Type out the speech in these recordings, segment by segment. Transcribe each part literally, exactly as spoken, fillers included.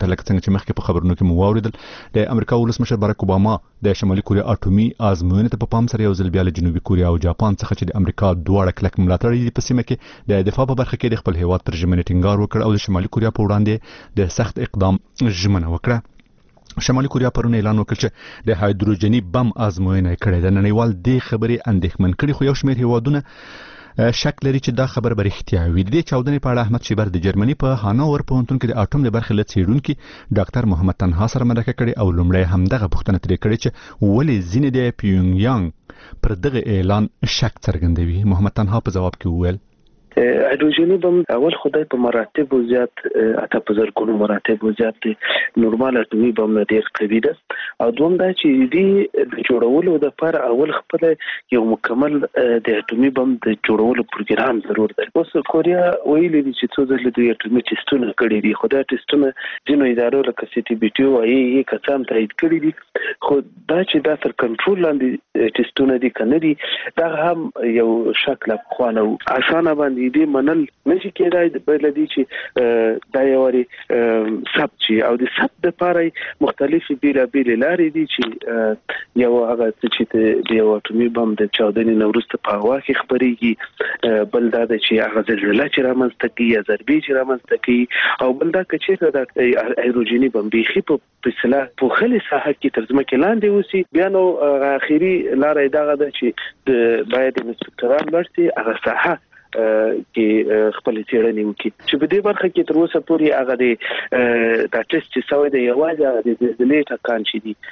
ته لکه څنګه چې مخکې په خبرونو کې مو واوریدل د امریکا ولسمشر باراک اوباما د شمالي کوریا اټومي ازموینې ته په پام سره یو ځل بیا له جنوبي کوریا او جاپان څخه چې د امریکا دواړه کلک ملاتړ یې په سیمه کې د دفاع په برخه کې د خپل هیواد پر ژمنې ټینګار وکړ او د شمالي کوریا په وړاندې د سخت اقدام ژمنه وکړه. شمالي کوریا پرون اعلان وکړ چې د هایدروجني بم ازموینه کړې ده. نړیوال دې خبرې اندېښمن کړي خو یو شمېر هیوادونه شک لري چې دا خبر به رښتیا وي. د دې چاودنې په اړه احمد شیبر د جرمني په هانوور پوهنتون کې د اټوم د برخې له څېړونکي ډاکټر محمد تنها سره مرکه کړې او لومړی همدغه پوښتنه ترې کړې چې ولې ځینې د پیونګ یانګ پر دغه اعلان شک څرګندوي. محمد تنها په ځواب کې وویل هایدروجني بم اول خدای په مراتب زیات اته په زرګونو مراتب زیات دي. نورمال اټومي بم نه ډیر قوي ده او دوم دا چې دی د جوړولو د پر اول خپل یو مکمل د اټومي بم د جوړولو پروګرام ضرور دی. اوس کوریا ویلي دي چې څو ځله د اټومي ټیسټونه کړي دي. خدای ټیسټونه جنو ادارو لکه سی ټي بي ټي او ای کسان تایید کړي دي خو دا چې دا تر کنټرول لاندې ټیسټونه دي کنه دي دا هم یو شکل خوانه اسانه باندې دې منل نشي کېدای د بل دي چې دا یو لري سب چې او د سب د لپاره مختلفې بیره بیره لارې دي چې یو هغه چې د یو اټومي بم د چاودنې نورسته په هوا کې خبرېږي بل دا چې هغه زلزله چې رامنځته کوي یا ضربې چې رامنځته کوي او بل دا چې د هایدروجني بم بيخي په فاصله په خلي ساحه کې تر ځمکې لاندې وسی بیا نو اخیری لارې دا غده چې باید انسپکټران ورسي هغه ساحه کې خپل څېړنې وکړي چې په دې برخه کې تر اوسه پورې هغه د دا ټیسټ چې سوی دی یوازې د زلزلې ټکان شي دي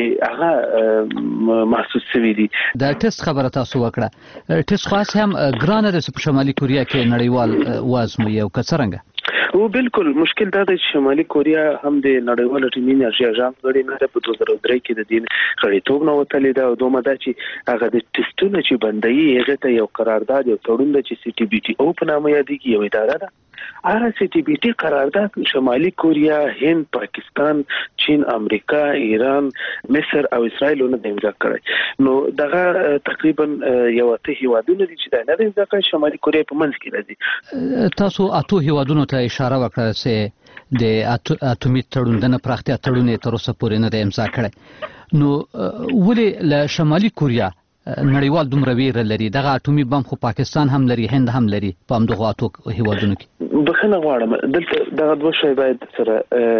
هغه محسوس شوی دي. دا ټیسټ خبره تاسو وکړه ټیسټ خاص هم ګرانه د شمالي کوریا کې نړیوال وازموي او کڅرنګ او بالکل مشکل دا دی چې شمالي کوریا هم د نړیوال اټومي انرژي اژانس غړي نه ده. په دوه زره درې کې د دې غړیتوب نه وتلې ده او دومره دا چې هغه د ټیسټونو چې بندي هغه ته یو قرارداد یو تړون د چې سی ټي بي ټي او په نامه یادېږي یو اداره ده. هغه سی ټي بي ټي قرارداد شمالي کوریا، هند، پاکستان، چین، امریکا، ایران، مصر او اسرائیل نه د امضا کړی. نو دغه تقریبا یو ته هیوادونه دي چې د نه امضا کړی شمالي کوریا په منځ کې راځي. تاسو اته هیوادونو ته اشاره وکړه چې د اټومي تړون د پراختیا تړون تر اوسه پورې نه د امضا کړی. نو ولې له شمالي کوریا نړیوال دومره ویره لري؟ دغه اټومي بم خو پاکستان هم لري، هند هم لري په همدغه اتو هیوادونو کې. بخښنه غواړم دلته دغه دوه شی باید سره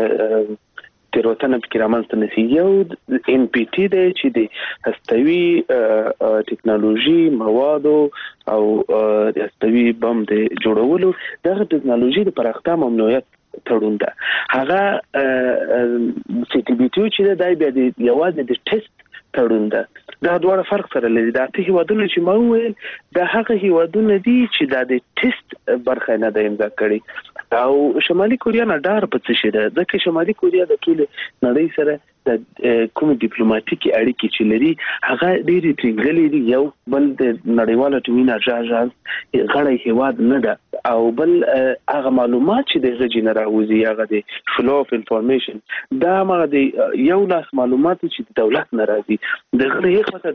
تیروتنه پکې رامنځته نشي. یو ان پی ټي دی چې د هستوي ټکنالوژي موادو او د هستوي بم د جوړولو دغه ټکنالوژي د پراختیا ممنوعیت تړون ده. هغه سی ټي بي ټي چې دا بیا د یوازې د ټیسټ تړون ده. دا ډوړه فرق سره لري. دا ته هیوادونه چې ما وویل دا هغه هیوادونه دي چې دا د ټیسټ برخه نه ده امضا کړې او شمالي کوریا نه ډار په څه شي ده ځکه شمالي کوریا د ټول نړۍ سره د کوم ډیپلوماټیکي اړیکې چې لري هغه ډېرې ټینګلې دي. یو بل د نړیوال اټومي انرژي اژانس غړی هیواد نه ده او بل هغه معلومات چې د غږی نه راوځي هغه د فلو اف انفارمیشن دا هغه د یو لاس معلومات چې د دولت نه راځي د غړي خاطر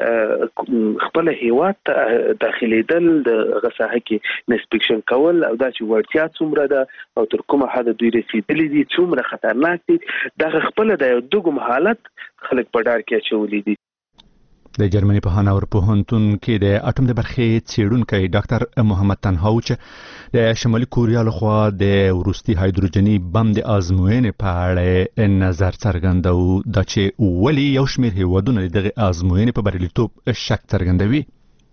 د خپل هیواد ته داخليدل د غساحه کې انسپیکشن کول او دا چې ورتیا څومره ده او تر کومه حد دوی رسیدلې دي څومره خطرناک دي دا خپل د دغه حالت خلک په ډار کې اچولې دي. د جرمني په هانوور پوهنتون کې د اټوم د برخې څېړونکی ډاکټر محمد تنها چې د شمالي کوریا لخوا د وروستي هایدروجني بم د ازموینې په اړه نظر څرګندوي دا چې ولې یو شمېر هیوادونه دغه ازموینې په بریالیتوب شک څرګندوي.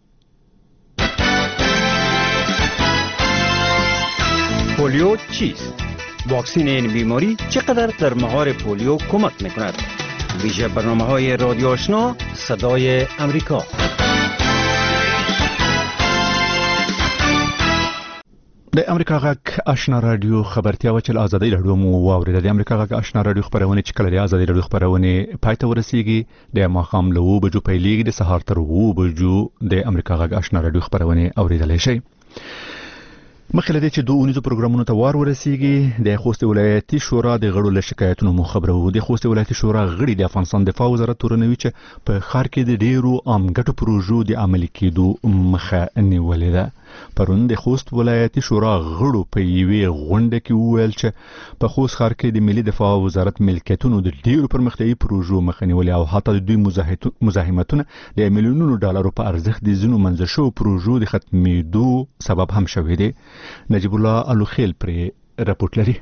پولیو چیست؟ واکسین این بیماری چقدر در مهار پولیو کمک میکند؟ ویژه برنامه های رادیو آشنا صدای امریکا. د امریکا غږ آشنا رادیو خبرتیا وچل ازادي رادیو مو واورید. د امریکا غږ آشنا رادیو خبرونه چې کله د ازادي رادیو خبرونه پای ته ورسیږي د ماخام له وو بجو پیلېږي د سهار تر وو بجو د امریکا غږ آشنا رادیو خبرونه اوریدلای شي. مخکې دې چې دوه اونیزو پروګرامونو ته وار ورسیږي د خوست ولایتي شورا د غړو له شکایتونو مو خبرو. د خوست ولایتي شورا غړي د افغانستان دفاع وزارت تورنوي چې په ښار کې د ډیرو عام ګټو پروژو د عملي کېدو مخه نیولې ده. پرون د خوست ولایتي شورا غړو په یوې غونډه کې وویل چې په خوست ښار کې د ملي دفاع وزارت ملکیتونو د ډیرو پرمختیایي پروژو مخنیوي او حتی د دوی مزاحمتونه د میلیونونو ډالرو په ارزښت د ځینو منځ شو پروژو د ختمېدو سبب هم شوی دی. نجیب الله الوخیل پرې راپورټ لري.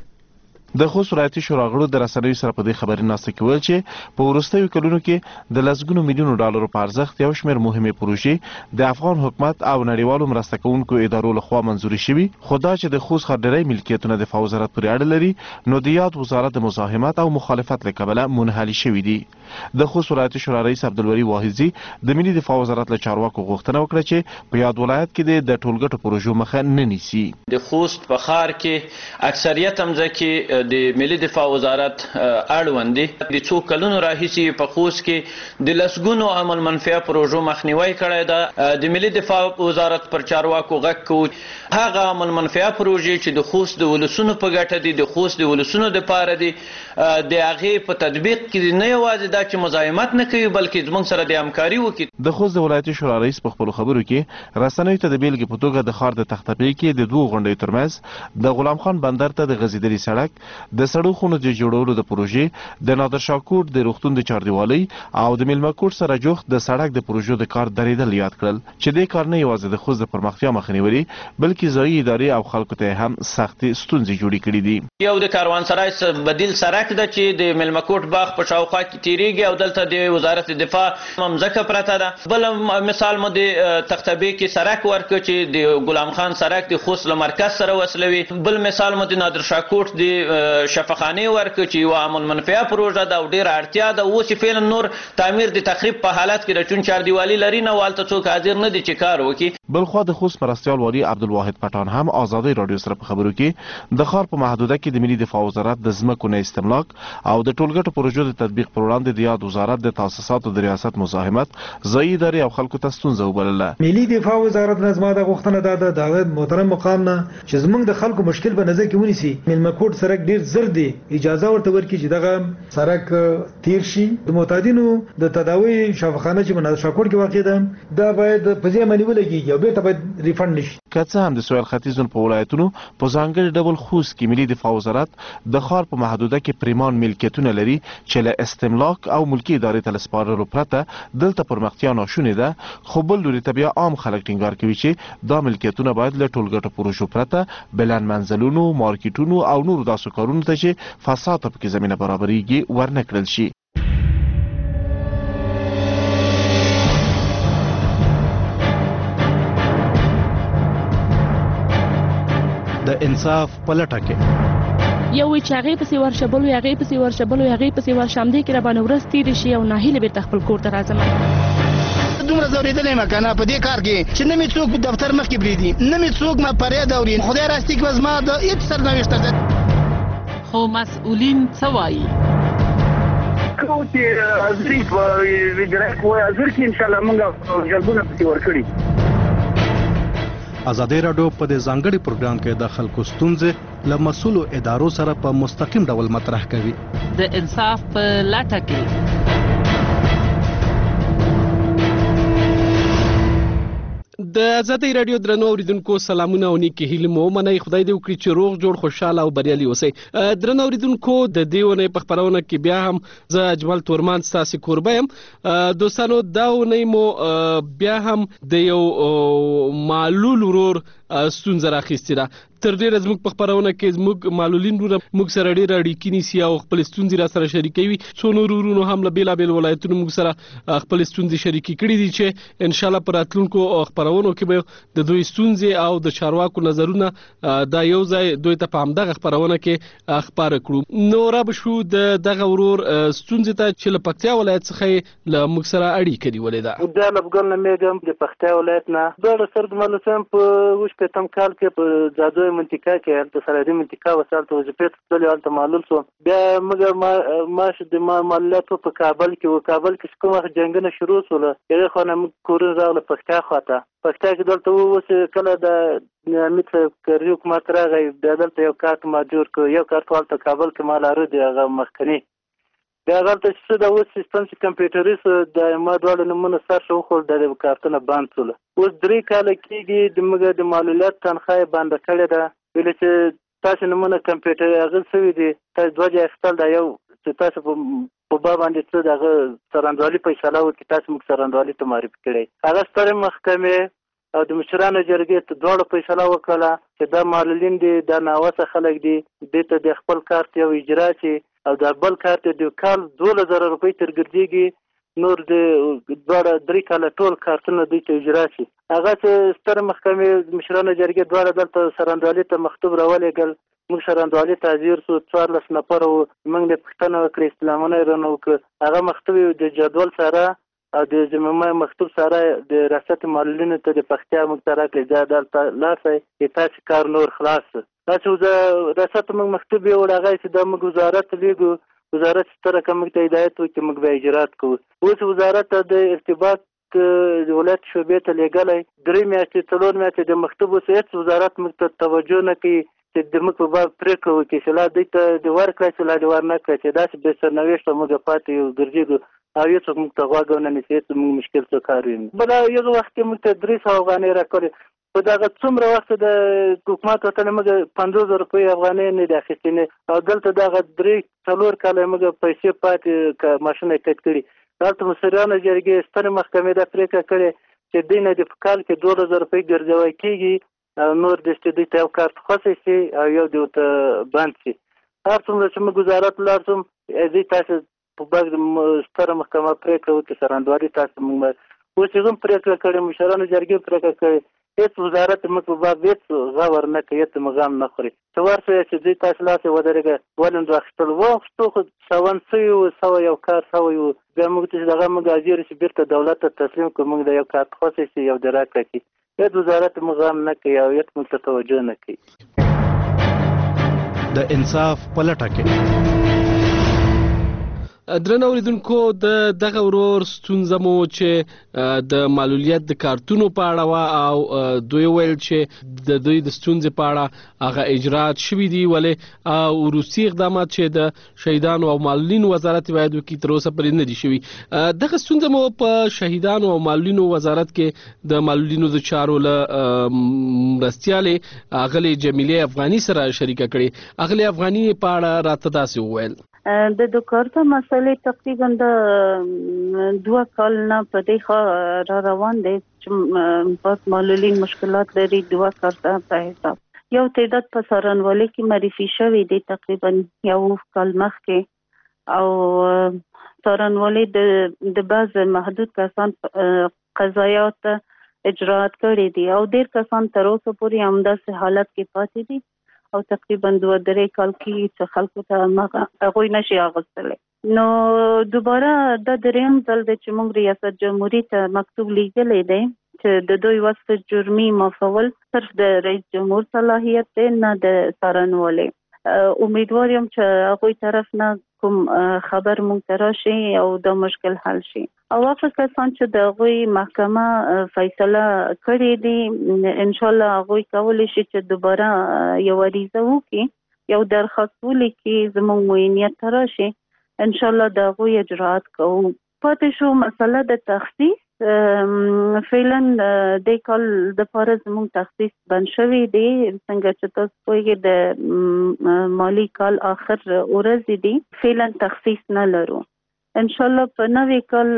د خوست ولایتي شورا غړو د رسنیو سره په دې خبري ناسته کې ویل چې په وروستیو کلونو کې د لسګونو میلیونو ډالرو په ارزښت یو شمېر مهمې پروژې د افغان حکومت او نړیوالو مرسته کوونکو ادارو لخوا منظوري شوي، خو دا چې د خوست ښار ډېری ملکیتونه د دفاع وزارت پورې اړه لري نو د یاد وزارت د مزاحمت او مخالفت له کبله منحلي شوي دي. د خوست ولایتي شورا رئیس عبدالوري واحظي د ملي دفاع وزارت له چارواکو غوښتنه وکړه چې په یاد ولایت کې د ټولګټو پروژو مخه نه نیسي. د خوست په ښار کې اکثریت مځکې د ملي دفاع وزارت اړوند دي. د څو کلونو راهیسې په خوست کې د لسګونو عمل منفعه پروژو مخنیوي کړی ده. د ملي دفاع وزارت پر چارواکو غږ کوو هغه عمل منفعه پروژې چې د خوست د ولسونو په ګټه دي، د خوست د ولسونو دپاره دي، د هغې په تطبیق کې نه یوازې دا چې مزاحمت نه کوي بلکې زموږ سره د همکاري وکړي. د خوست د ولایتي شورا رئیس په خپلو خبرو کې رسنیو ته د بیلګې په توګه د ښار د تختپې کې د دوو غونډیو ترمنځ د غلام خان بندر ته د غځېدلي سړک، د سړو خونو د جوړولو د پروژې، د نادر شاه کوټ د روغتون د چاردیوالۍ او د میلمه کوټ سره جوخت د سړک د پروژو د کار درېدل یاد کړل چې دې کار نه یوازې د خوست د پرمختیا مخه نیولي بلکې ځایي ادارې او خلکو ته هم سختې ستونزې جوړې کړي دي. یو د کاروانسرای بدیل سړک ده چې د میلمه کوټ باغ په شاوخوا کې تیریږي او دلته د وزارت دفاع ممځکه پرته ده. بل مثال مو د تختبې کې سړک ورکړ چې د غلام خان سړک د خوست له مرکز سره وصلوي. بل مثال مو د نادر شاه کوټ د شفاخانې ورکړ چې یو عمل منفعه پروژه ده او ډېره اړتیا ده. اوس چې فعلا نور تعمیر د تخریب په حالت کې د چون چاردیوالي لري نه والته څوک حاضر نه دي چې کار وکړي. بلخوا د خوست مرستیال والي عبدالواحد پټان هم آزادۍ رادیو سره په خبرو کې د ښار په محدوده کې د ملي دفاع وزارت د ځمکو نه استملاک او د ټولګټو پروژو د تطبیق پر وړاندې د یاد وزارت د تاسیساتو د ریاست مزاحمت ځایي ادارې او خلکو ته ستونزه وبلله. ملي دفاع وزارت نه زما د غوښتنه ده د محترم مقام نه چې زموږ د خلکو مشکل په نظر کې ونیسي. میلمه کوټ سړک ډیر زر دی، اجازه ورته ورکړي چې دغه سړک تیر شي. د معتادینو د تداوی شفاخانه چې په نادر شاه کوټ کې واقع ده دا باید په ځای باندې ولګیږي او بیرته باید ریفند نشي. که څه هم د سویل ختیځ په ولایتونو په ځانګړي ډول خوست کې ملي دفاع وزارت د ښار په محدوده کې پریمان ملکیتونه لري چې له استملاک او ملکي ادارې ته له سپارلو پرته دلته پرمختیا ناشونې ده، خو بل لوري ته بیا عام خلک ټینګار کوي چې دا ملکیتونه باید له ټولګټو پروژو پرته بلند منزلونو، مارکیټونو او نورو داسې کارونو ته چې فساد ته پکې زمینه برابرېږي ورنه کړل شي. د انصاف پلټه کې یو وی چې هغه پسې ورشه بل وی هغه پسې ورشه بل وی هغه پسې ورشه هم دې کې را باندې ورځ تیرې شي او ناهیله بیرته خپل کور ته راځم. دومره زورېدلی یم که نه په دې کار کې چې نه مې څوک دفتر مخکې پرېږدي، نه مې څوک ما فریاد اوري. خدای راستي کې به زما د هېڅ سرنوشت ته خو مسؤلین څه وایي؟ کوم چې حاضري په وجرایت وایي حاضر کې انشاءالله موږ جلبونه پسې ورکړي. ازادي راډیو په دې ځانګړي پروګرام کې د خلکو ستونزې له مسؤلو ادارو سره په مستقیم ډول مطرح کوي. د انصاف په لټه کې د ازادي راډیو درنو اوریدونکو سلامونه او نیکی هیله مو منئ. خدای دې وکړي چې روغ جوړ خوشاله او بریالي اوسئ. درنو اوریدونکو د دې ونې په خبرونه کې بیا هم زه اجمل تورمان ستاسو کوربه یم. دوستانو دا ونې مو بیا هم د یو معلول ورور ستونزه راخیستې ده. تر ډیره زموږ په خبرونه کې زموږ معلولین ورونه موږ سره ډیره اړیکې نیسي او خپل ستونزې را سره شریکوي. څو نور ورونو هم له بېلابېل ولایتونو موږ سره خپل ستونزې شریکې کړي دي چې انشاءالله په راتلونکو خبرونو کې به د دوی ستونزې او د چارواکو نظرونه دا یو ځای دوی ته په همدغه خبرونه کې خپاره کړو. نو را به شو د دغه ورور ستونزې ته چې له پکتیا ولایت څخه له موږ سره اړیکه نیولې ده. دا لبګل نه میګم د پکتیا ولایت نه د سرد ملسم په وش په تم کال کې په زادو منطقه کې د سرحدي منطقه وسال ته وظیفه تللی حالت معلول شو. بیا مګر ما ماش د معلولات په کابل کې و کابل کې کومه جنگونه شروع شول. یوه خو نه کورن راغله پکتیا خواته پکتیا کې دلته اوس کله د امید کری حکومت راغی دلته یو کارت ما جوړ کړ. یو کارت والته کابل کې مال اره دی هغه مخکنی بیا هغه ته چې د اوس سیستم چې کمپیوټري د ما ډول نمونه سر شو خو د کارتونه باند شول. اوس درې کاله کېږي د موږ د معلولیت تنخواه باندې کړې ده، ویل چې تاسو نمونه کمپیوټر هغه سوي دي، تاسو دوه ځای اخیستل دا یو چې تاسو په باب باندې څه دغه سرندوالي فیصله وکړي، تاسو موږ سرندوالي ته معرفي کړی. هغه سترې محکمې او د مشرانو جرګې ته دواړو فیصله وکړه چې دا معلولین دي، دا ناوسه خلک دي، دې ته د خپل کارت یو اجرا شي او د بل کارت د کال دولس زره روپۍ تر ګرځېږي، نور د دواړه درې کاله ټول کارتونه دوی ته اجرا شي. هغه چې ستره محکمې مشرانو جرګې دواړه دلته سرندوالي ته مکتوب راولېږل، موږ سرندوالي ته حاضر سو، څوارلس نفر وو، موږ د پوښتنه وکړې، استعلامونه یې رانه وکړه. هغه مکتوب د جدول سره او د زمومه مکتوب سره د ریاست معلولینو ته د پښتیا موږ ته راکړي، دا دلته لاسه چې تاسو کار نور خلاص. دا چې د ریاست موږ مکتوب یې وړ هغه چې د موږ وزارت لیږو، وزارت ستره کوم ته هدایت وکړي موږ به اجرات کوو. اوس وزارت د ارتباط د ولایت شعبې ته لیږلی، درې میاشتې څلور میاشتې د مکتوب اوس هېڅ وزارت موږ ته توجه نه کوي چې د موږ په باب پرېکړه وکړي چې لا دوی ته د ورکړی چې لا د ور نه کړی، چې داسې بې سرنوشته موږ پاتې یو ګرځېږو او هېڅ څوک موږ ته غوږ ونه نیسي، هېڅ موږ مشکل څه کار وینو. بله یو وخت کې موږ ته درې سوه افغانۍ راکړې، په دغه څومره وخت د حکومت وطن موږ پنځوس زره روپۍ افغانۍ نه دي اخیستې، او دلته دغه درې څلور کاله موږ پیسې پاتې که ماشین یې قید کړي. دلته مشرانو جرګې سترې محکمې دا پرېکړه کړې چې دوی نه د په کال کې دولس زره روپۍ ګرځوی کېږي او نور د چې دوی ته یو کارت خوښی شي او یو د ورته بند شي. هر څومره چې موږ وزارت لاړ شوم، دوی تاسو په باب ستره محکمه پرېکړه وکړي، سرندوالي تاسو موږ اوس یې هم پرېکړه کړې، مشرانو جرګې پرېکړه کړې، هېڅ وزارت موږ په باب هېڅ غور نه کوي، هېڅ موږ هم نه خوري. څه ورسوی چې دوی تاسو لاسې ودرېږه ولې دوه اخیستل واخیستو، خو سون سوي وو، سوه یو کار سوی وو، بیا موږ ته چې دغه موږ حاضر شي بېرته دولت ته تسلیم کړو، موږ د یو کارت خوښی شي یو د راکړه کړي، هېڅ وزارت موږ هم نه کوي او هېڅ موږ ته توجه نه کوي. د انصاف په لټه کې درنه اوریدونکو، د دغه ورور ستونزه مو چې د معلولیت د کارتونو په اړه وه او دوی ویل چې د دوی د ستونزې په اړه هغه اجرات شوي دي، ولې او وروستي اقدامات چې د شهیدانو او معلولینو وزارت باید وکړي تر اوسه پورې نه دي شوي. دغه ستونزه مو په شهیدانو او معلولینو وزارت کې د معلولینو د چارو له مرستیالې اغلې جمیلې افغاني سره شریکه کړې. اغلې افغاني په اړه راته داسې وویل. د دوکارتا مسئلې تقریبا د دوه کال نه په دې ښه را روان دی چې په معلولین مشکلات لري. دوه کارتا په حساب یو تعداد په څارنوالۍ کې معرفي شوی دی تقریبا یو کال مخکې، او څارنوالۍ د د بعض محدود کسان قضایات اجراات کړي دي او ډېر کسان تر اوسه پورې همداسې حالت کې پاتې دي او تقریبا دوه درې کال کې چې خلکو ته هغوی نشي اغوستلی. نو دوباره دا درېیم ځل دی چې موږ ریاست جمهوري ته مکتوب لیږلی دی چې د دوی وصف جرمي معافول صرف د رئیس جمهور صلاحیت دی، نه د څارنوالۍ. امیدوار یم چې هغوی طرف نه کوم خبر موږ ته راشي او دا مشکل حل شي. او هغه کسان چې د هغوی محکمه فیصله کړې دي، انشاءالله هغوی کولی شي چې دوباره یو عریضه وکړي، یو درخواست ولیکي، زموږ معینیت ته راشي، انشاءالله د هغوی اجراات کوو. پاتې شو مسله د تخصیص. فعلا د کال د پاره زموږ تخصیص بند شوی دی، څنګه چې تاسو پوهیږئ د مالی کال آخر ورځې دي، فعلا تخصیص نه لرو. انشاءالله په نوی کال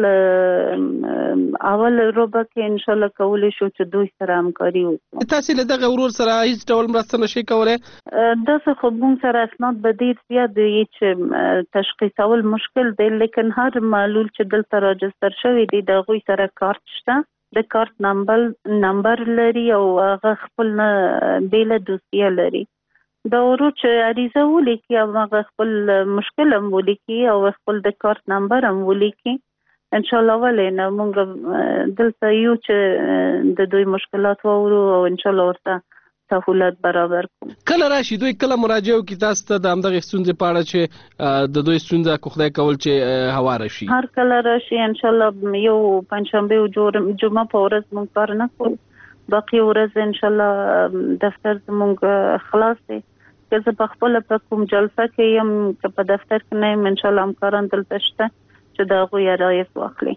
اول روبه کې انشاءالله کولی شو چې دوی سره همکاري وکړو. تاسو له دغه ورور سره هیڅ ډول مرسته نشئ کولی؟ داسې خو موږ سره اسناد به ډېر زیات دی چې تشخیصول مشکل دی، لیکن هر معلول چې دلته راجستر شوی دی د هغوی سره کارت شته، د کارت نمبر نمبر لري او هغه خپل بیله دوسیه لري. دا ورور چې عریضه ولیکي او هغه خپل مشکل هم ولیکي او خپل د کارت نمبر هم ولیکي، انشاءالله ولې نه موږ دلته یو چې د دوی مشکلات واورو او انشاءالله ورته سهولت برابر کوو. کله راشي دوی کله مراجعه وکړي تاسو ته د همدغې ستونزې په اړه چې د دوی ستونزه که خدای کول چې هواره شي؟ هر کله راشي انشاءالله یو پنجشنبې او جمعه په ورځ موږ کار نه کوو، باقي ورځ انشاءالله دفتر زموږ خلاص دی، که زه په خپل په کوم جلسه کې يم که په دفتر کې نه يم ان شاء الله همکاران دلته شته چې دا غوي رایت واخلي.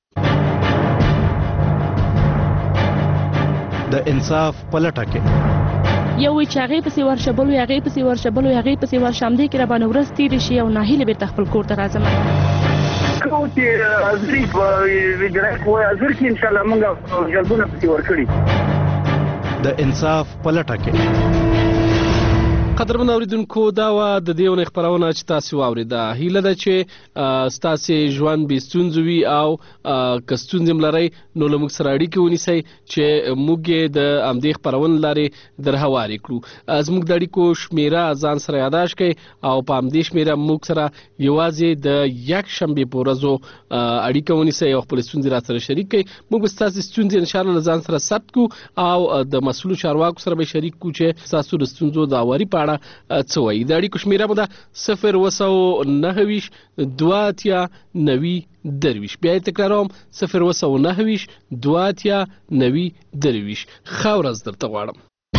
د انصاف پلټه کې یو وی چې هغه پسې ورشبلو هغه پسې ورشبلو هغه پسې ورشمدې کې را باندې ورس تیر شي او ناهیله به تخپل کور ته راځم. کو چې ازري په ویډرک وای ازر کې ان شاء الله موږ جلبونه پسې ورکړي. د انصاف پلټه کې قدرمن اوریدونکو دا و د دې ونې خبرونه چې تاسو واوریده هیله ده چې ستاسو ژوند به ستونزوي او که ستونزې ملري نو له موږ سره اړیکه ونیسئ چې موږ د امدې خبرونه لارې درهواري کړو. زموږ د اړیکو شمیره ځان سره یاداش کړئ او په امدې شمیره موږ سره یوازې د یک شنبه په ورځو اړیکه ونیسئ او خپل ستونزې را سره شریک کړئ. موږ ستاسو ستونزې ان شاء الله ځان سره ثبت کوو او د مسؤل چارواکو سره به شریک کوو چې تاسو د ستونزو د اوري په څه وایي. د اړیکو شمیره مو ده صفر وسو نهه ویش دوه اتیا نوي درویش. بیا یې تکراروم صفر وسو نهه ویش دوه اتیا نوي درویش. ښه ورځ درته غواړم.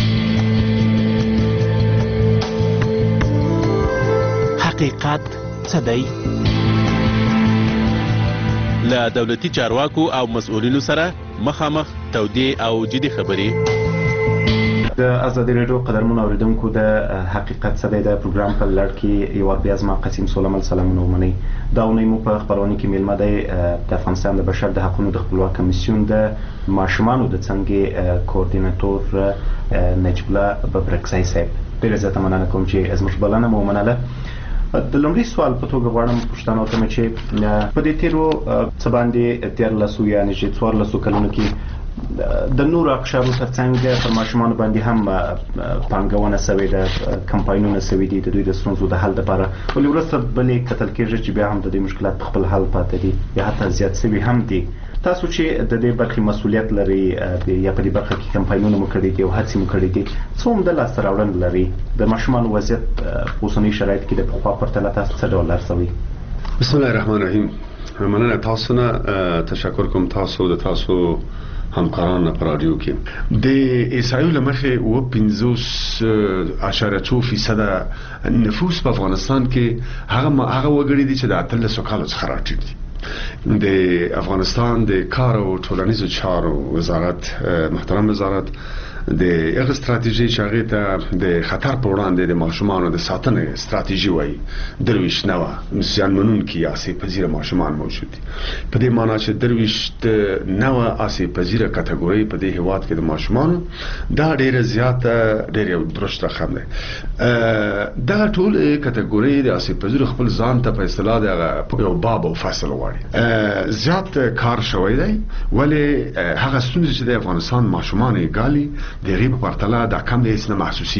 حقیقت څه دی؟ له دولتي چارواکو او مسؤلینو سره مخامخ تودې او جدي خبرې. د ازادي رادیو قدرمن اوریدونکو د حقیقت څه دی د پروګرام په لړ کې یو بیا زما قسیم سولمل سلامونه ومني. دا ونې مو په خبرونه کې میلمه دی د افغانستان د بشر د حقوقو د خپلواک کمیسیون د ماشومانو د څنګه کوارډینیټور نجیب الله ببرکزی صاحب. ډیره زیاته مننه کوم چې زموږ بلنه مو ومنله. د لومړي سوال په توګه غواړم پوښتنه وکړم چې په دې تیرو څه باندې دیارلسو یا نږدې څوارلسو کلونو کې د نورو اقشارو ترڅنګ پر ماشومانو باندې هم پانګونه شوې ده، کمپاینونه شوي دي د دوی د ستونزو د حل لپاره، ولې وروسته بلې کتل کېږي چې بیا هم د دې مشکلات په خپل حل پاتې دي یا حتی زیات شوي هم دي. تاسو چې د دې برخې مسؤلیت لري یا په دې برخه کې کمپاینونه مو کړي دي او هڅې مو کړي دي، څه هم د لاسته راوړنې لري؟ د ماشومانو وضعیت په اوسني شرایط کې د پخوا پرتله تاسو څه ډول ارزوي؟ بسم الله الرحمن الرحیم. مننه تاسو نه، تشکر کوم تاسو د تاسو همکاران په رادیو کې. د اسرائیل لمخه و پنځوس اشاره څو فیصد نفوس په افغانستان کې هغه هغه وګړي دي چې د اتلس کالو څخه راټیټ دي. د افغانستان د کار او ټولنیزو چارو وزارت، محترم وزارت، د هغه ستراتیژي چې هغه ته د خطر په وړاندې د ماشومانو د ساتنې ستراتیژي وایي درویش نوه زیانمنونکي آسیب پذیره ماشومان موجود دي. په دې معنی چې درویش نوه آسیب پذیره کټګوري په دې هیواد کې د ماشومانو دا ډیره زیاته ډیره درشت رقم دی. دا ټول کټګوري د آسیب پذیره خپل ځان ته په اصطلاح د یو باب او فصل وایي. زیات کار شوی دی ولی هغه ستونزې چې د افغانستان ماشومان یې ګالي د غیب پرتله دا کم د هیڅ نه محسوسي.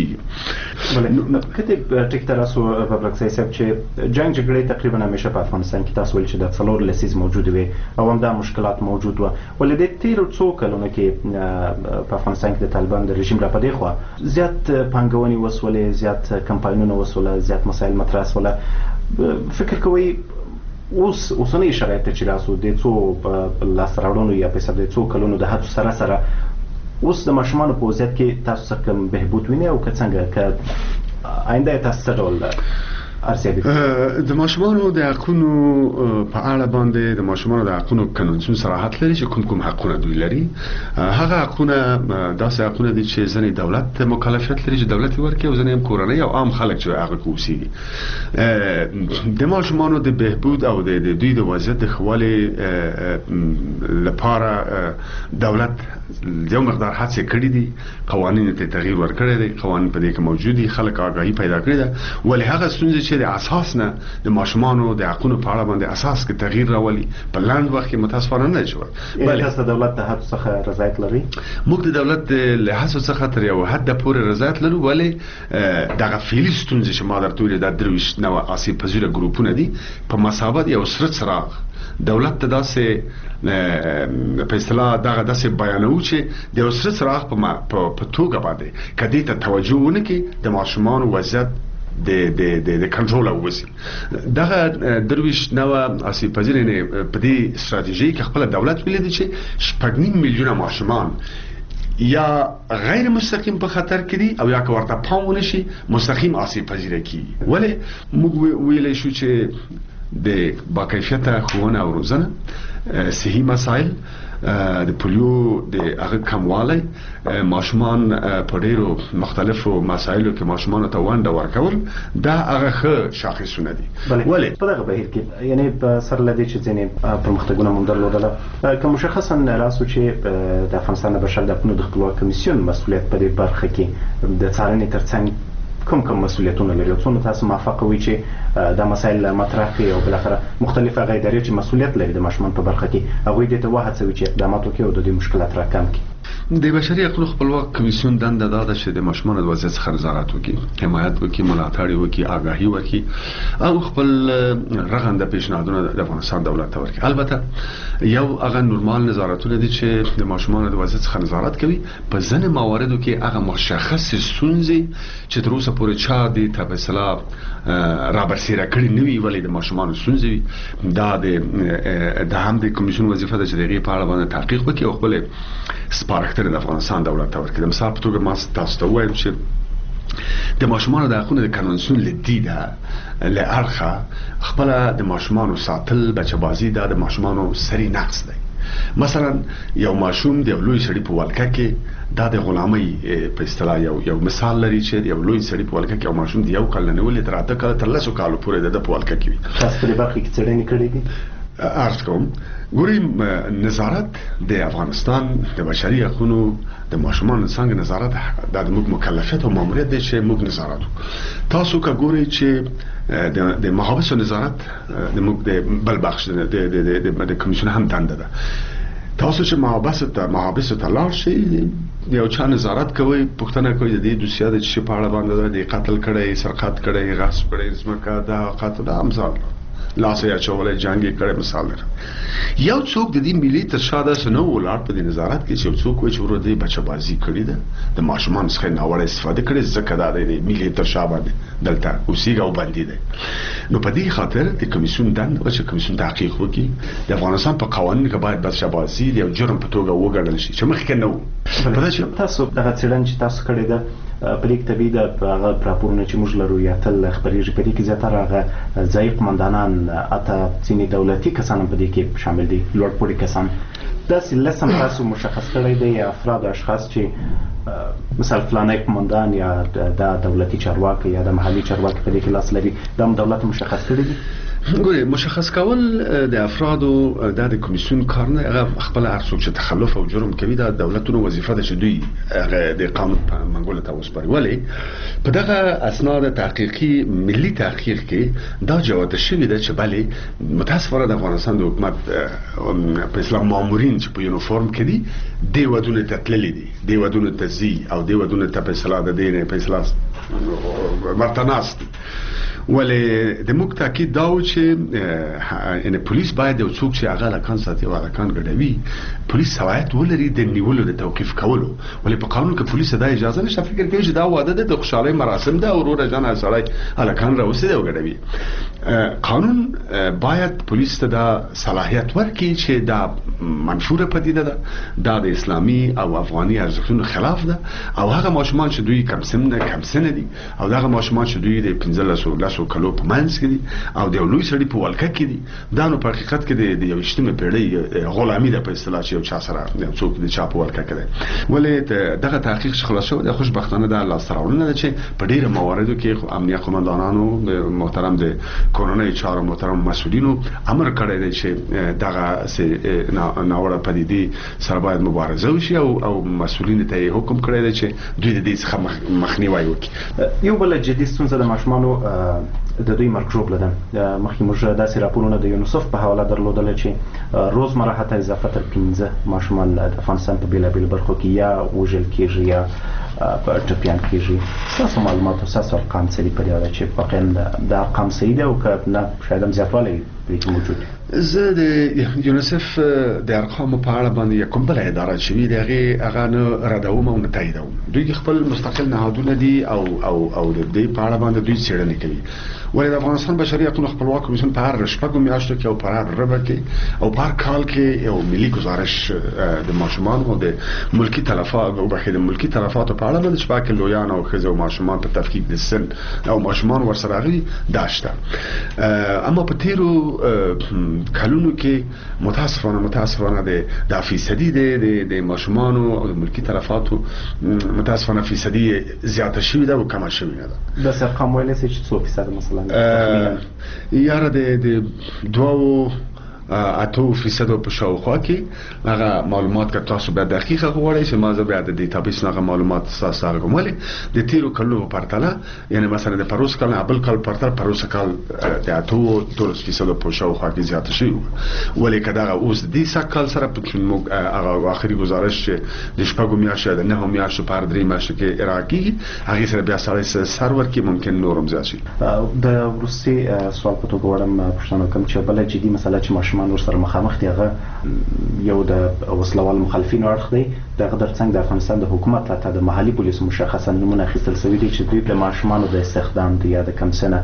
بله کته ټیک تاسو په بلکسي صاحب چې جنگ جګړې تقریبا همیشه په افغانستان کې تاسو ول چې د څلور لسیز موجود وي او هم دا مشکلات موجود و، ولې د تیرو څو کلونو کې په افغانستان کې د طالبان د رژیم را پدې خو زیات پنګونی وسولې، زیات کمپاینونه وسوله، زیات مسایل مطرح وسوله. فکر کوي اوس اوسنۍ شرایط چې تاسو د څو لاس راوړنو یا په سبب د څو کلونو د هڅو سره سره اوس د ماشومانو په وضعیت کې تاسو څه کوم بهبود وینئ او که څنګه که آینده تاسو څه ډول ارزیابي د ماشومانو د حقونو په اړه باندې د ماشومانو د حقونو قانون صراحت لري چې کوم کوم حقونه دوی لري. هغه حقونه داسې حقونه دي چې ځنې دولت مکلفیت لري چې دولت ورکړي او ځنې هم کورنۍ او عام خلک چې هغه کوسي. د ماشومانو د بهبود او د دوی د وضعیت د ښوالې لپاره دولت یو مقدار هڅې کړې دي، قوانین ته تغییر ورکړی دی، قوانین په دې کې موجود دي، خلک آگاهي پیدا کړې ده، ولې هغه ستونزې چې د اساس نه د ماشومانو د حقونو په اړه باندې اساس کې تغییر راولي په لاند وخت کې متاسفانه نه شوی. بل تاسو د دولت د هڅو څخه رضایت لري؟ موږ د دولت له هڅو څخه تر یو حد پورې رضایت لرو، ولې دغه فعلي ستونزې چې ما درته ویلې د درویش نوه آسیب پذیره ګروپونه دي په مسابقت یو سره څراغ دولت ته داسې په اصطلاح دغه داسې بیانوي چې د یو سره څراغ په توګه باندې کدی ته توجه ونه کړي د ماشومانو وضعیت د د د د کنټرول او وسی. دغه درویش نوه آسیب پذیره نه په دې ستراتیژي کې خپل دولت ویل دي چې شپږ نیم میلیونه ماشومان یا غیر مستقیم په خطر کې دي او یا که ورته پام ونشي مستقیم آسیب پذیره کیږي. ولې موږ ویلی شو چې د باکیفیته ښوونه او روزنه، صحي مسایل، د پولیو د هغه کموالی، ماشومان په ډیرو مختلفو مسایلو کې ماشومان ته ونډه ورکول، دا هغه ښه شاخصونه دي. ولې په دغه بهیر کې یعنی په سر لدې چې ځینې پرمختګونه مو درلودله که مشخصا راسو چې د افغانستان د بشر د حقونو د خپلواک کمیسیون مسؤلیت په دې برخه کې د څارنې ترڅنګ کوم کوم مسؤلیتونه لري او څومره تاسو موافقه وي چې دا مسایل مطرح کړي او بالاخره مختلفه غیر چې مسؤلیت لري د ماشومان په برخه کې هغوی دې ته وهڅوي چې اقدامات وکړي او د دې مشکلات راکم کړي. د بشري حقوقو خپلواک کمیسیون دنده دا ده چې د ماشومانو د وضعیت څخه نظارت وکړي، حمایت وکړي، ملاتړ وکړي، آگاهي وکړي او خپل رغنده پیشنهادونه د افغانستان دولت ته ورکړي. البته یو هغه نورمال نظارتونه دي چې د ماشومانو د وضعیت څخه نظارت کوي په ځینې مواردو کې هغه مشخص ستونزې چې تر اوسه پورې چا دې ته په اصطلاح رابرسیره کړي نه وي ولې د ماشومانو ستونزې وي، دا د هم د کمیسیون وظیفه ده چې د هغې په اړه باندې تحقیق وکړي او خپل سپارښتنې د افغانستان دولت ته ورکړي. د مثال په توګه ما تاسو ته ووایم چې د ماشومانو د حقونو د کنونسیون له دیده له اړخه خپله د ماشومانو ساتل، بچه‌بازي دا د ماشومانو سری نقص دی. مثلا یو ماشوم د یو لوی سړي په ولکه کې دا د غلامۍ په اصطلاح یو یو مثال لري چې یو لوی سړي په ولکه کې یو ماشوم د یو کال نه نیولې تر اته کاله تر لسو کالو پورې د په ولکه کې وي. تاسو په دې برخه کې څېړنې کړې دي؟ عرض کوم ګورئ نظارت د افغانستان د بشري حقوقو د ماشومانو څنګه نظارت د موږ مکلفیت او ماموریت دی چې موږ نظارت تاسو که ګورئ چې د محابسو نظارت د موږ د بل بخش د د کمیسیون هم دنده ده. تاسو چې محابسه ته محابسه ته لاړ شئ یو چا نظارت کوي، پوښتنه کوي د دې دوسیه د چې په اړه باندې د قتل کړي، سرقت کړي، غصب کړي، ځمکه دا قتل دا امثال لاس یې اچولې جنگي کړي مثال لري. یو څوک د دې ملي تر شا داسې نه ولاړ په دې نظارت کې چې یو څوک وایي چې ورو دې بچه‌بازي کړې ده، د ماشومان څخه ناوړه استفاده کړې، ځکه دا د ملي تر شا باندې دلته اوسېږي او باندې ده. نو په دې خاطر د کمیسیون دنده چې کمیسیون تحقیق وکړي د افغانستان په قوانینو کې باید بچه‌بازي یو جرم په توګه وګڼل شي چې مخکې نه و. په دې چې تاسو دغه څېړنه چې تاسو کړې ده په لیک طبي د هغه راپورونه چې موږ لرو یا تل خبرېږي په دې کې زیاتره هغه ضعیف قمندانان اته ځینې دولتي کسان په دې کې شامل دي، لوړ پوړي کسان. داسې لسم تاسو مشخص کړی دی یا افراد او اشخاص چې مثلا فلانی قمندان یا د دولتي چارواکي یا د محلي چارواکي په دې کې لاس لري، دا هم دولت مشخص کړی دي؟ ګورئ مشخص کول د افرادو د د کمیسیون کار نه، هغه خپل هر څوک چې تخلف او جرم کوي د دولتونو وظیفه ده چې دوی هغه د قانون په منګول ته وسپاري. ولې په دغه اسناد تحقیقي ملي تحقیق کې دا جوته شوې ده چې بلې متاسفانه د افغانستان د حکومت په اسلام مامورین چې په یونیفورم کې دي دی ودونه ته تللي دي، دی ودونه ته ځي او دی ودونه ته په اصطلاح د دې په اصطلاح مرتناست. ولې د موږ تاکید دا و چې ان پولیس باید یو څوک چې هغه لکان ساتي او لکان ګډوي پولیس صلاحیت ولري د نیولو د توقيف کولو. ولې په قانون کې پولیس دا اجازه نشته. فکر کوي چې دا واده د خوشحالي مراسم ده او وروره جان سړی لکان راوستي او ګډوي. قانون باید پولیس ته دا صلاحیت ورکړي چې دا منشوره پدیده ده، دا د اسلامي او افغاني ارزښتونو خلاف ده او هغه ماشومان چې دوی کم سن نه کم سن دي او هغه ماشومان چې دوی د پنځلس او کلو په منځ کې دي او د لوی سړي په ولکه کې دي، دا نو په حقیقت کې د یوشتمه پیړۍ غلامي ده په اصطلاح چې یو چا سره یو څوک د چا په ولکه کې دی. ولې دغه تحقیق خلاص شو د خوشبختانه د الله سره ورونه چې په ډیره مواردو کې امنیه قومندانانو محترم د کورونای چارو محترم مسؤلینو امر کړی دی چې دغه ناوړه پدیدې سره باید مبارزه وشي او او مسؤلین ته حکم کړی دی چې دوی د دې څخه مخنیوي وکړي. یو بل جدي ستونزه د ماشومانو د دوی مرګ ژوبله ده. مخکې موږ داسې راپورونه د یونیسف په حواله درلودل چې روزمره حتی اضافه تر پنځه ماشومان د افغانستان په بېلابېلو برخو کې یا وژل کېږي یا ټپیان کېږي. ستاسو معلومات او ستاسو ارقام څه دي په دې اړه چې واقعا دا ارقام صحیح دي او که نه شاید هم زیاتوالی پرې کې موجود دی؟ زه د یونیسف د ارقامو په اړه باندې کوم بل اداره چې وي د هغې هغه نه ردوم او نه تاییدوم. دوی خپل مستقل نهادونه دي او او او د دې په اړه باندې دوی څېړنې کوي. ولې د افغانستان بشري حقوقو خپلواک کمیسیون په هر شپږو میاشتو کې او په هر ربع کې او په هر کال کې یو ملي گزارش د ماشومان او د ملکی تلفات او بخې د ملکی تلفات په اړه باندې شپږ لویان او خزو ماشومان په تفکیک د سن او ماشومان ورسره غلي داشته. اما په تیرو کلونو کې متاسفانه متاسفانه د فیصدي د د ماشومان او د ملکی تلفاتو متاسفانه فیصدي زیاته شوې ده او کمه شوې ده. د ارقام ویل سي چې څو فیصد مثلا یاره د دوه اتو فیصدو په شاوخوا کې هغه معلومات که تاسو به دقیقه غواړئ چې ما زه بیا د ډیټابیس هغه معلومات تاسو سره کوم. د تیرو کلونو په پرتله یعنی مثلا د پروس کال ابل کال پرتله پروس کال د اتو دولس فیصدو په شاوخوا کې زیات شوی ولې کدا اوس د دې کال سره په چون موږ هغه اخري گزارش چې د شپږو میاشتو د نهو میاشتو په درې میاشتو کې عراقي هغه سره بیا سره سرور کې ممکن نورم زیات شي. د روسي سوال په توګه وړم پښتنه کوم چې بل جدي مسله چې ماشومان ور سره مخامخ دي هغه یو د وسلوال مخالفینو اړخ دی دغه ترڅنګ د افغانستان د حکومت ته د محلي پولیسو مشخصا نمونه اخیستل شوی دی چې دوی د ماشومانو د استخدام دی یا د کم سنه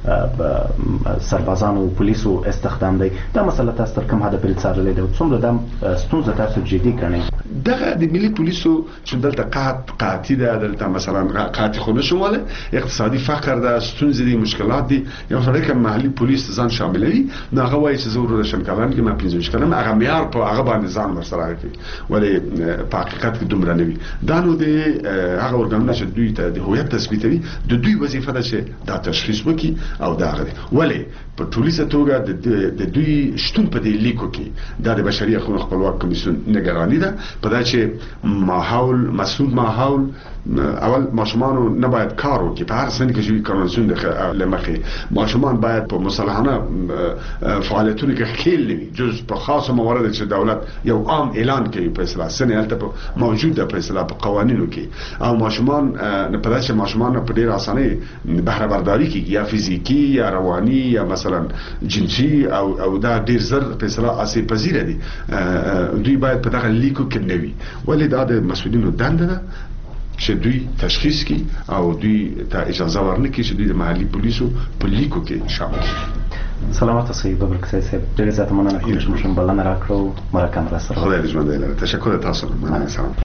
سربازانو او پولیسو استخدام دی. دا مسله تاسو تر کوم حد پورې څارلې ده او څومره د ستونزه تاسو جدي ګڼئ؟ دغه د ملي پولیسو چې دلته قات قاطی ده دلته مثلا قاطی خو نشموله اقتصادي فقر ده ستونزې دي مشکلات دي یو سره کوم محلي پولیس ځان شاملوي نو هغه وایي چې ضرور د شنکلان کې ما پنځه مشکل ما هغه معیار په هغه باندې ځان ورسره کوي ولې په حقیقت کې دومره نه وي. دا نو د هغه ورګانونه چې دوی ته د هویت تثبیتوي د دوی وظیفه ده چې دا تشخیص وکړي او دا غوړي ولې په ټولیزه توګه د دوی شتون په دې لیکو کې د بشري حقوقو خپلواک کمیسیون نگرانی ده په دا چې ماحول مسعود ماحول اول ماشومان نه باید کار وکړي په هر سن کې چې قانون د لمخې ماشومان باید په مصالحانه فعالیتونو کې خېل وي جز په خاصه موارد چې دولت یو عام اعلان کوي په اصطلاح سن البته موجود ده په اصطلاح په قوانینو کې او ماشومان نه په داسې ماشومان په ډیر اسانه بهره برداری کې یا فزیکی یا رواني یا مثلا جنسي او او دا ډیر زر په اصطلاح اسې پذیر دي دوی باید په دغه لیکو کې نه وي ولې دا د مسؤلینو دنده ده چې دوی تشخیص کی او دوی ته اجازه ورنکړي چې دوی د محلي پولیسو په لیکو کې شامل شي. سلامات اوسئ ببرکسي صاحب ډېر زیات مننه کوم چې موږ بلنه راکړو مرکه مو سره خدای دې ژوندی لري. تشکر تاسو مننه. سلام.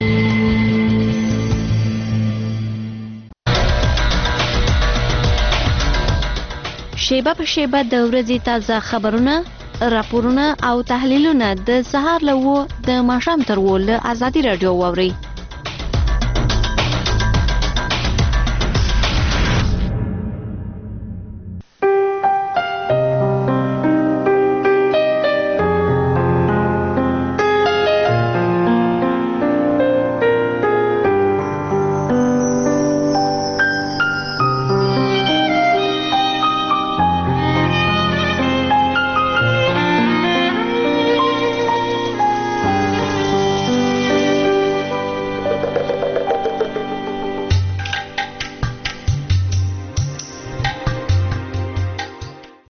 شیبه په شیبه د ورځې تازه خبرونه راپورونه او تحلیلونه د سهار له و د ماښام تر و له ازادي رادیو واورئ.